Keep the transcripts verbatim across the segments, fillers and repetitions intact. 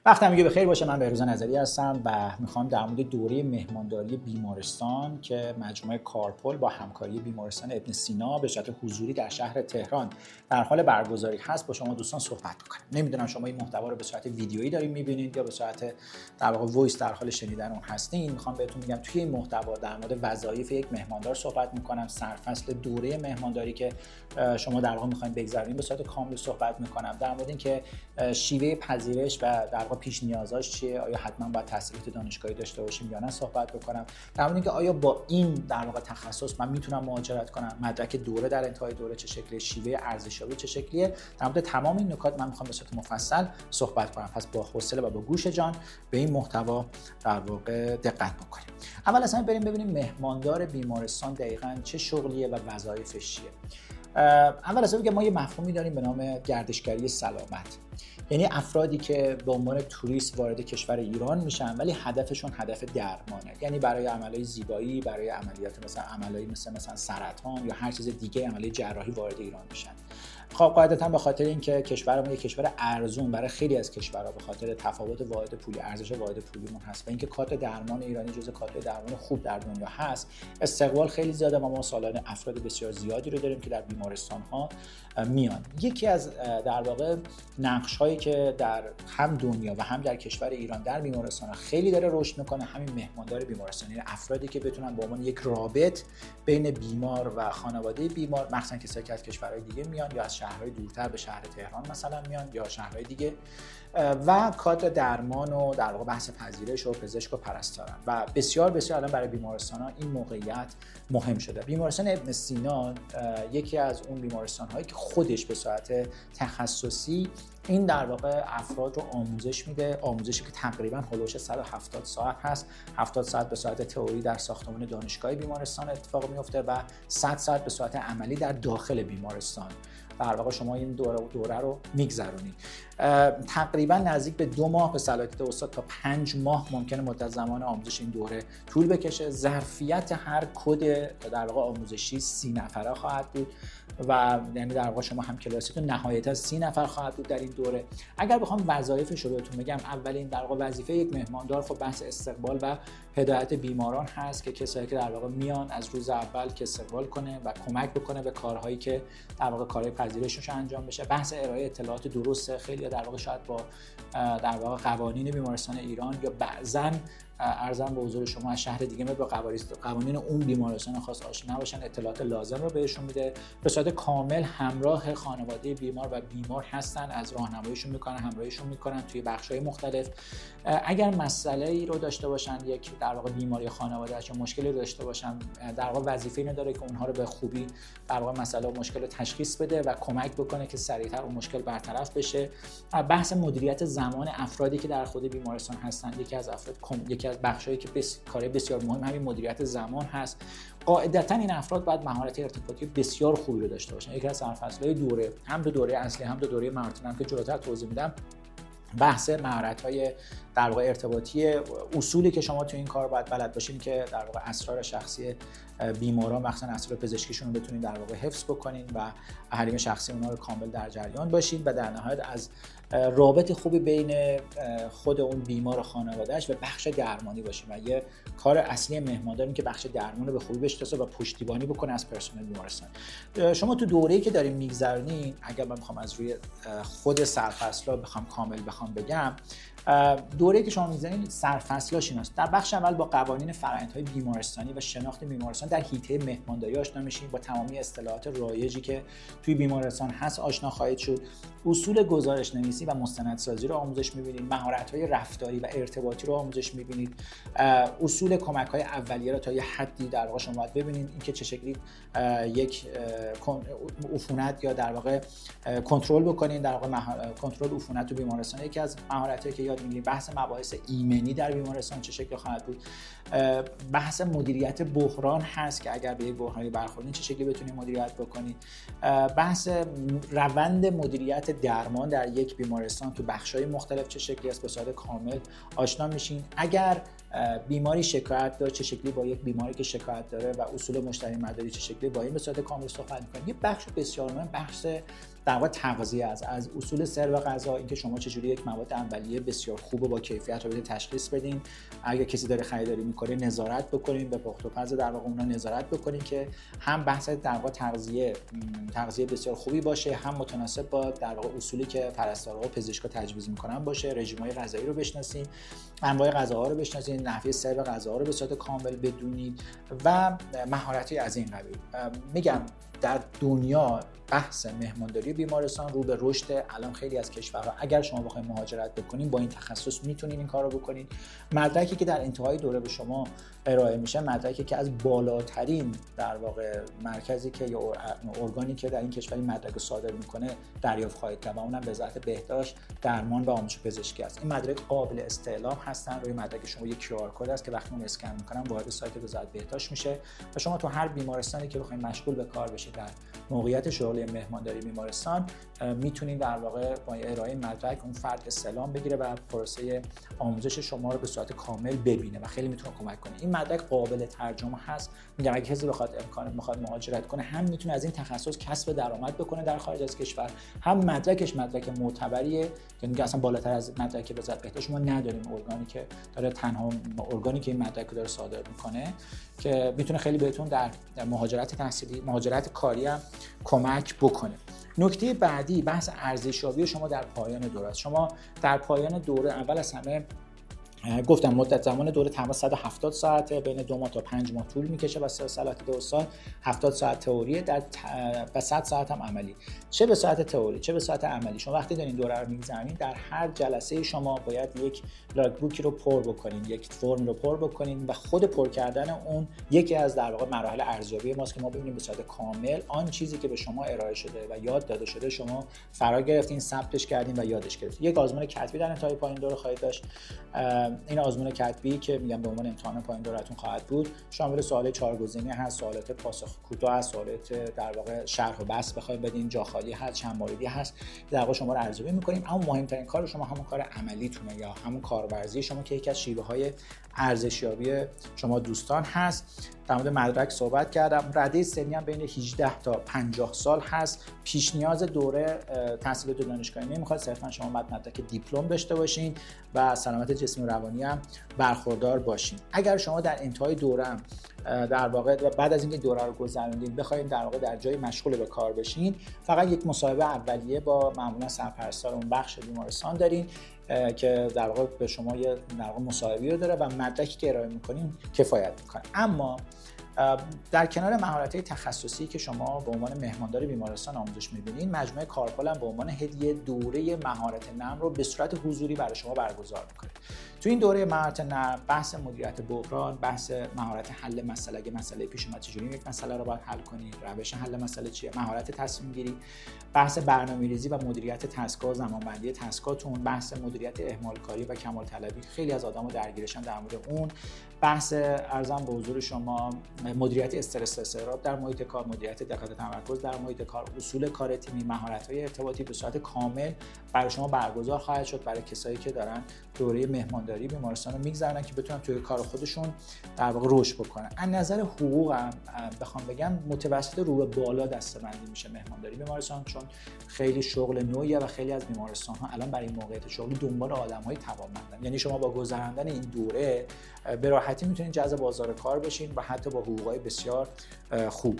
وقت همگی بخیر باشه. من بهروز نظری هستم و میخوام در مورد دوره مهمانداری بیمارستان که مجموعه کارپل با همکاری بیمارستان ابن سینا به صورت حضوری در شهر تهران در حال برگزاری هست با شما دوستان صحبت بکنم. نمیدونم شما این محتوا رو به صورت ویدیویی دارین میبینید یا به صورت در واقع وایس در حال شنیدن اون هستین. میخوام بهتون میگم توی این محتوا در مورد وظایف یک مهماندار صحبت میکنم، سرفصل دوره مهمانداری که شما در واقع میخواین بگذرونین به صورت کامل صحبت میکنم، در مورد اینکه شیوه پذیرش و در واقع پیش نیازاش چیه، آیا حتما باید تحصیلات دانشگاهی داشته باشیم یا نه صحبت بکنم، در مورد اینکه آیا با این در واقع تخصص من میتونم مهاجرت کنم، مدرک دوره در انتهای دوره چه شکلیه، شیوه ارزشیابی چه شکلیه. در مورد تمام این نکات من میخوام به صورت مفصل صحبت کنم. پس با حوصله و با گوش جان به این محتوا در واقع دقت بکنیم. اول از همه بریم ببینیم مهماندار بیمارستان دقیقاً چه شغلیه و وظایفش چیه. اول از همه که ما یه مفهومی داریم به نام گردشگری سلامت، یعنی افرادی که به عنوان توریست وارد کشور ایران میشن ولی هدفشون هدف درمانه، یعنی برای عملیات زیبایی، برای عملیات مثلا عملیات مثل مثلا سرطان یا هر چیز دیگه عملیات جراحی وارد ایران میشن. خب قاعدتاً به خاطر اینکه کشورمون یک کشور ارزون برای خیلی از کشورها به خاطر تفاوت واحد پولی، ارزش واحد پولیمون هست و اینکه کارت درمان ایرانی جزو کارت درمان خوب در دنیا هست، استقبال خیلی زیاده و ما سالانه افراد بسیار زیادی رو داریم که در بیمارستان‌ها میان. یکی از در واقع نقش‌هایی که در هم دنیا و هم در کشور ایران در بیمارستان‌ها خیلی داره رشد میکنه همین مهماندار بیمارستان، یعنی افرادی که بتونن به عنوان یک رابط بین بیمار و خانواده بیمار، مخصوصا کسایی که از کشورهای دیگه میان یا از شهرهای دورتر به شهر تهران مثلا میان یا شهرهای دیگه، و کادر درمان و در واقع بحث پذیرش و پزشک و پرستارن و بسیار بسیار الان برای بیمارستان‌ها این موقعیت مهم شده. بیمارستان ابن سینا یکی از اون بیمارستان‌هایی که خودش به صورت تخصصی این در واقع افراد رو آموزش میده، آموزشی که تقریباً هولوش صد و هفتاد ساعت هست. هفتاد ساعت به صورت تئوری در ساختمان دانشگاه بیمارستان اتفاق میفته و صد ساعت به صورت عملی در داخل بیمارستان در واقع شما این دوره دوره رو میگذرونید. تقریبا نزدیک به دو ماه به صلاحیت استاد تا پنج ماه ممکنه مدت زمان آموزش این دوره طول بکشه. ظرفیت هر کد در واقع آموزشی سی نفره خواهد بود و یعنی در واقع شما هم کلاسیتون نهایتا سی نفر خواهد بود در این دوره. اگر بخوام وظایفش رو بهتون بگم، اولین در واقع وظیفه یک مهماندار خب بحث استقبال و هدایت بیماران هست که کسایی که در واقع میان از روز اول که استقبال کنه و کمک بکنه به کارهایی که در واقع کارهای پذیرشش انجام بشه. بحث ارائه اطلاعات درسته، خیلی در واقع شاید با در واقع قوانین بیمارستان ایران یا بعضن ارزم به حضور شما از شهر دیگه میاد با قوانین اون بیمارستان خاص آشنا باشن، اطلاعات لازم رو بهشون میده، به صورت کامل همراه خانواده بیمار و بیمار هستن، از راهنماییشون میکنن، همراهیشون میکنن توی بخش‌های مختلف. اگر مسئله‌ای رو داشته باشن، یک در واقع بیماری خانواده یا مشکلی رو داشته باشن، در واقع وظیفه اینو داره که اونها رو به خوبی در واقع مسئله و مشکل رو تشخیص بده و کمک بکنه که سریعتر اون مشکل برطرف بشه. بحث مدیریت زمان افرادی که در خود بیمارستان هستن یکی از افراد یکی از بخشایی که بس... کار بسیار مهم همین مدیریت زمان هست. قاعدتاً این افراد باید مهارت ارتباطی بسیار خوبی رو داشته باشن. یکی از سرفصل‌های دوره، هم دو دوره اصلی هم دو دوره ماراتون که جلوتر توضیح میدم، بحث مهارت‌های در واقع ارتباطی، اصولی که شما تو این کار باید بلد باشین که در واقع اسرار شخصی بیماران مخصوصا اسرار پزشکیشون رو بتونین در واقع حفظ بکنین و حریم شخصی اونها رو کامل در جریان باشین و در نهایت از رابط خوبی بین خود اون بیمار و خانواده‌اش و بخش درمانی باشین و یه کار اصلی مهماندار این که بخش درمان رو به خوبی بشناسه و پشتیبانی بکنه از پرسنل بیمارستان. شما تو دوره‌ای که دارین میگذرونین، اگر من بخوام از روی خود سرفصل‌ها بخوام کامل بخوام بگم، دوره‌ای که شما می‌ذارین سرفصلاش ایناست. در بخش اول با قوانین فرآیندهای بیمارستانی و شناخت بیمارستان در حیطه مهمانداری آشنا میشین، با تمامی اصطلاحات رایجی که توی بیمارستان هست آشنا خواهید شد. اصول گزارش‌نویسی و مستندسازی رو آموزش می‌بینید، مهارت‌های رفتاری و ارتباطی رو آموزش می‌بینید، اصول کمک‌های اولیه رو تا یه حدی در واقع شما باید ببینید اینکه چه شکلی یک عفونت یا در واقع کنترل بکنید. در واقع کنترل عفونت تو بیمارستان یکی از مهارتایی که یاد می‌گیرید. بحث مباحث ایمنی در بیمارستان چه شکلی خواهد بود. بحث مدیریت بحران هست که اگر به یک بحرانی برخوردین چه شکلی بتونید مدیریت بکنید. بحث روند مدیریت درمان در یک بیمارستان تو بخش‌های مختلف چه شکلی است به صورت کامل آشنا میشین. اگر بیماری شکایت داره چه شکلی با یک بیماری که شکایت داره و اصول مشتری مداری چه شکلی با این به صورت کامل صحبت می‌کنیم. یه بخش بسیار مهم بحث در واقع تغذیه است، از اصول سرو غذا، اینکه شما چجوری یک مواد اولیه بسیار خوب و با کیفیت رو بده تشخیص بدین، اگه کسی داره خریداری میکنه نظارت بکنین، به پخت و پز در واقع اونها نظارت بکنین که هم بحث در واقع تغذیه تغذیه بسیار خوبی باشه، هم متناسب با در واقع اصولی که پرستارها و پزشکا تجویز میکنن باشه. رژیم‌های غذایی رو بشناسین، انواع غذاها رو بشناسین، نحوه سرو غذاها رو به صورت کامل بدونید و مهارتی از این قبیل. میگم در دنیا بحث مهمانداری بیمارستان رو به رشد. الان خیلی از کشورها اگر شما بخواید مهاجرت بکنین با این تخصص میتونین این کارو بکنین. مدرکی که در انتهای دوره به شما ارائه میشه مدرکی که از بالاترین در واقع مرکزی که یا ارگانی که در این کشور این مدرک رو صادر میکنه دریافت خواهید کرد و اونم وزارت بهداشت درمان و آموزش پزشکی است. این مدرک قابل استعلام هستن. روی مدرک شما یک کیو آر کد است که وقتی اون اسکن میکنن وارد سایت وزارت بهداشت میشه و شما تو هر بیمارستانی که بخواید مشغول به کار بشید در موقعیت شغلی مهمانداری بیمارستان میتونید در واقع با ارائه مدرک اون فرد استعلام بگیره و پروسه آموزش شما رو به صورت کامل ببینه و خیلی میتونه کمک کنه. این مدرک قابل ترجمه هست. میگم اگه کسی بخواد امکان میخواد مهاجرت کنه هم میتونه از این تخصص کسب درآمد بکنه در خارج از کشور، هم مدرکش مدرک معتبریه که میگه اصلا بالاتر از مدرک وزارت بهداشت ما نداریم ارگانی که داره تنها ارگانی که این مدرک رو داره صادر میکنه که میتونه خیلی بهتون در مهاجرت تحصیلی مهاجرت کاری هم کمک بکنه. نکته بعدی بحث ارزشیابی شما در پایان دوره است. شما در پایان دوره اول از همه گفتم مدت زمان دوره تمام صد و هفتاد ساعته، بین دو ماه تا پنج ماه طول میکشه و سه ساعت دو سال هفتاد ساعت تئوریه در و صد ساعت هم عملی. چه به ساعت تئوری چه به ساعت عملی شما وقتی دارین دوره رو میگذرونید در هر جلسه شما باید یک لاگ بوکی رو پر بکنین، یک فرم رو پر بکنین و خود پر کردن اون یکی از در واقع مراحل ارزیابی ماست که ما ببینیم به صورت کامل آن چیزی که به شما ارائه شده و یاد داده شده شما فرا گرفتین، ثبتش کردین و یادش گرفتین. یک آزمون کتبی در انتهای پایان دوره خواهید داشت. این آزمون کتبی که میگم به عنوان امتحان پایان دورهتون خواهد بود شامل سوال چهار گزینه‌ای هست، سوالات پاسخ کوتاه هست، سوالات در واقع شرح و بسط بخواید بدین، جا خالی هست، چند موردی هست در واقع شما رو ارزیابی می‌کنیم. اما مهمترین کار شما همون کار عملیتونه یا همون کارورزی شما که یکی از شیوه‌های ارزشیابی شما دوستان هست. در مورد مدرک صحبت کردم. رده سنی هم بین هجده تا پنجاه سال هست. پیش نیاز دوره تحصیلات دانشگاهی نمیخواد، صرفا شما باید مدرک دیپلم داشته باشین و سلامت جسمی و روانی هم برخوردار باشین. اگر شما در انتهای دوره هم در واقع بعد از اینکه دوره رو گذروندین بخواید در واقع در جای مشغول به کار بشین، فقط یک مصاحبه اولیه با معمولا سرپرستار اون بخش بیمارستان دارین که در واقع به شما یه در واقع مصاحبه رو داره و مدرکی که ارائه می‌کنین کفایت می‌کنه. اما در کنار مهارت‌های تخصصی که شما به عنوان مهماندار بیمارستان آموزش می‌بینید، مجموعه کارپال هم به عنوان هدیه دوره مهارت نرم رو به صورت حضوری برای شما برگزار می‌کنه. تو این دوره مهارت نرم بحث مدیریت بحران، بحث مهارت حل مسئله، اگه مسئله پیش اومد چجوری یک مسئله رو باید حل کنید، روش حل مسئله چیه، مهارت تصمیم گیری، بحث برنامه‌ریزی و مدیریت تسک‌ها، زمانبندی تسکاتون، بحث مدیریت اهمال کاری و کمال طلبی، خیلی از آدم‌ها درگیرشن در مورد اون، بحث ارزم به حضور شما مدیریت استرس و اضطراب در محیط کار، مدیریت دقت تمرکز در محیط کار، اصول کار تیمی، مهارت‌های ارتباطی به صورت کامل برای شما برگزار خواهد شد برای کسایی که دارن دوره مهمانداری بیمارستان رو میگذرونن که بتونن توی کار خودشون در واقع رشد بکنن. از نظر حقوق هم بخوام بگم متوسط رو به بالا دسته‌بندی میشه مهمانداری بیمارستان، چون خیلی شغل نوعیه و خیلی از بیمارستان‌ها الان برای موقعیت شغلی دنبال آدم‌های توانمندن. یعنی شما با گذراندن این دوره به راحتی میتونید جذب بازار کار بشین و حتی با حقوقای بسیار خوب.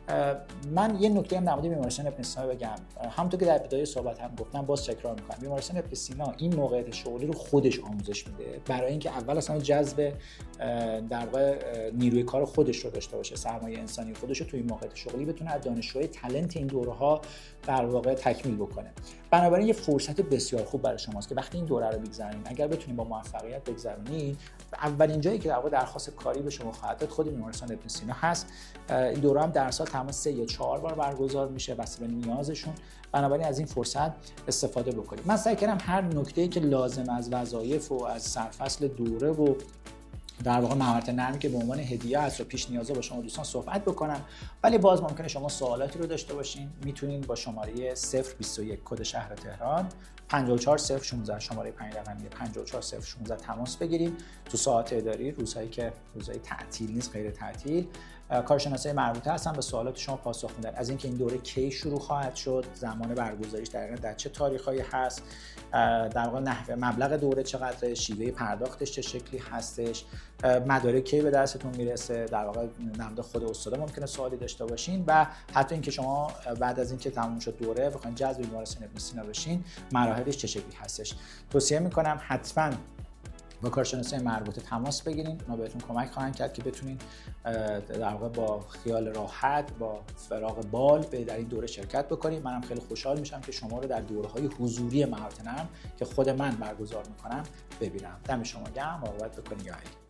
من یه نکته هم در مورد بیمارستان ابن سینا بگم. همونطور که در ابتدای صحبت هم گفتم باز تکرار میکنم، بیمارستان ابن سینا این موقعیت شغلی رو خودش آموزش میده برای اینکه اول اصلا جذب در واقع نیروی کار خودش رو داشته باشه، سرمایه انسانی خودش رو توی این موقعیت شغلی بتونه از دانشجوهای تالنت این دوره‌ها در واقع تکمیل بکنه. بنابراین یه فرصت بسیار خوب برای شماست که وقتی این دوره رو بگذرونید اگر بتونید با موفقیت بگذرونید، اولین جایی که در واقع درخواست کاری به شما خواهد داد خود بیمارستان ابن سینا هست. این دوره هم در سال تمام سه یا چهار بار برگزار میشه بسته به نیازشون. بنابراین از این فرصت استفاده بکنید. من سعی کردم هر نکته‌ای که لازم از وظایف و از سرفصل دوره و در واقع مهارت نرمی که به عنوان هدیه است و پیش نیازا با شما دوستان صحبت بکنم، ولی باز ممکنه شما سوالاتی رو داشته باشین. میتونین با شماره صفر بیست و یک کد شهر تهران پنجاه و چهار صفر شانزده شماره پنج رقمی پنجاه و چهار صفر شانزده تماس بگیریم تو ساعت اداری، روزهایی که روزهای تعطیل نیست، غیر تعطیل، کارشناسای مربوطه هستن به سوالات شما پاسخ میدن، از اینکه این دوره کی شروع خواهد شد، زمان برگزاریش دقیقاً در چه تاریخی هست، در واقع نحوه مبلغ دوره چقدره، شیوه پرداختش چه شکلی هستش، مدارک کی به دستتون میرسه، در واقع نماد خود استاد ممکنه سوالی داشته باشین و حتی اینکه شما بعد از اینکه تموم شد دوره بخواید جذب بیمارستان ابن سینا بشین مراحلش چه شکلی هستش. توصیه میکنم حتما با کارشناسای مربوطه تماس بگیرین، اونا بهتون کمک خواهند کرد که بتونین در واقع با خیال راحت با فراغ بال به در این دوره شرکت بکنید. منم خیلی خوشحال میشم که شما رو در دوره‌های حضوری مهارت نرم که خود من برگزار میکنم ببینم. دم شما گرم، مراقبت بکنید.